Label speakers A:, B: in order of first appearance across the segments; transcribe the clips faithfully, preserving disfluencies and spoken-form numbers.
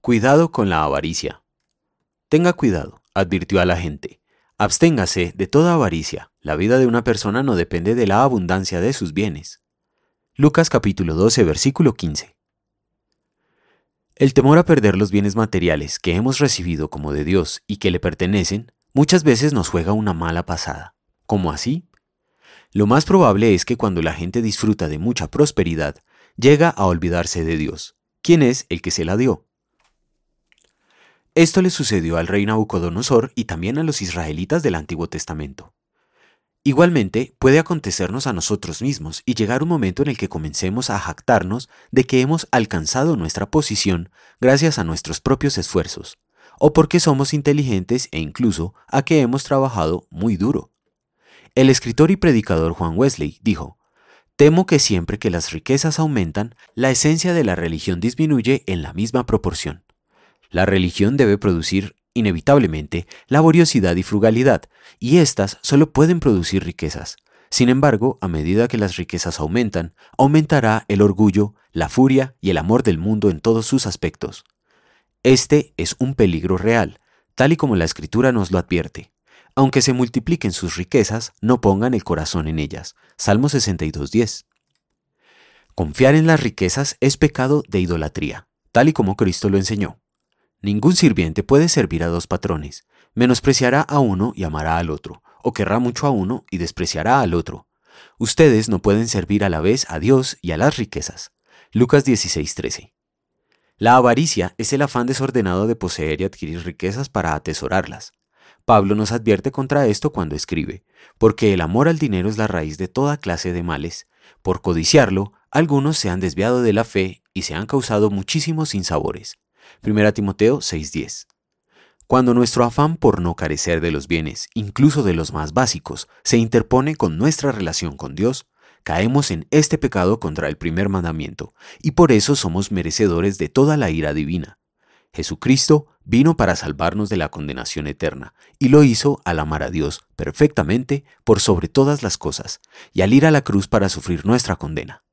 A: Cuidado con la avaricia. Tenga cuidado, advirtió a la gente. Absténgase de toda avaricia. La vida de una persona no depende de la abundancia de sus bienes. Lucas capítulo doce, versículo quince. El temor a perder los bienes materiales que hemos recibido como de Dios y que le pertenecen, muchas veces nos juega una mala pasada. ¿Cómo así? Lo más probable es que cuando la gente disfruta de mucha prosperidad, llega a olvidarse de Dios, quien es el que se la dio. Esto le sucedió al rey Nabucodonosor y también a los israelitas del Antiguo Testamento. Igualmente, puede acontecernos a nosotros mismos y llegar un momento en el que comencemos a jactarnos de que hemos alcanzado nuestra posición gracias a nuestros propios esfuerzos, o porque somos inteligentes e incluso a que hemos trabajado muy duro. El escritor y predicador Juan Wesley dijo: «Temo que siempre que las riquezas aumentan, la esencia de la religión disminuye en la misma proporción». La religión debe producir, inevitablemente, laboriosidad y frugalidad, y éstas solo pueden producir riquezas. Sin embargo, a medida que las riquezas aumentan, aumentará el orgullo, la furia y el amor del mundo en todos sus aspectos. Este es un peligro real, tal y como la Escritura nos lo advierte. Aunque se multipliquen sus riquezas, no pongan el corazón en ellas. Salmo sesenta y dos, diez. Confiar en las riquezas es pecado de idolatría, tal y como Cristo lo enseñó. Ningún sirviente puede servir a dos patrones. Menospreciará a uno y amará al otro, o querrá mucho a uno y despreciará al otro. Ustedes no pueden servir a la vez a Dios y a las riquezas. Lucas dieciséis, trece. La avaricia es el afán desordenado de poseer y adquirir riquezas para atesorarlas. Pablo nos advierte contra esto cuando escribe: «Porque el amor al dinero es la raíz de toda clase de males. Por codiciarlo, algunos se han desviado de la fe y se han causado muchísimos sinsabores». Primera Timoteo seis, diez. Cuando nuestro afán por no carecer de los bienes, incluso de los más básicos, se interpone con nuestra relación con Dios, caemos en este pecado contra el primer mandamiento, y por eso somos merecedores de toda la ira divina. Jesucristo vino para salvarnos de la condenación eterna, y lo hizo al amar a Dios perfectamente por sobre todas las cosas, y al ir a la cruz para sufrir nuestra condena.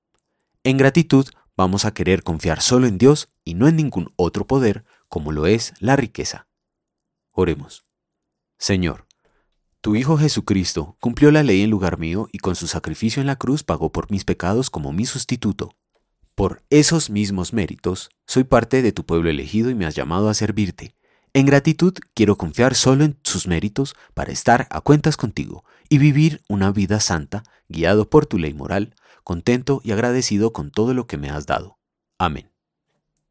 A: En gratitud, vamos a querer confiar solo en Dios y no en ningún otro poder, como lo es la riqueza. Oremos. Señor, tu Hijo Jesucristo cumplió la ley en lugar mío y con su sacrificio en la cruz pagó por mis pecados como mi sustituto. Por esos mismos méritos, soy parte de tu pueblo elegido y me has llamado a servirte. En gratitud, quiero confiar solo en sus méritos para estar a cuentas contigo y vivir una vida santa, guiado por tu ley moral, contento y agradecido con todo lo que me has dado. Amén.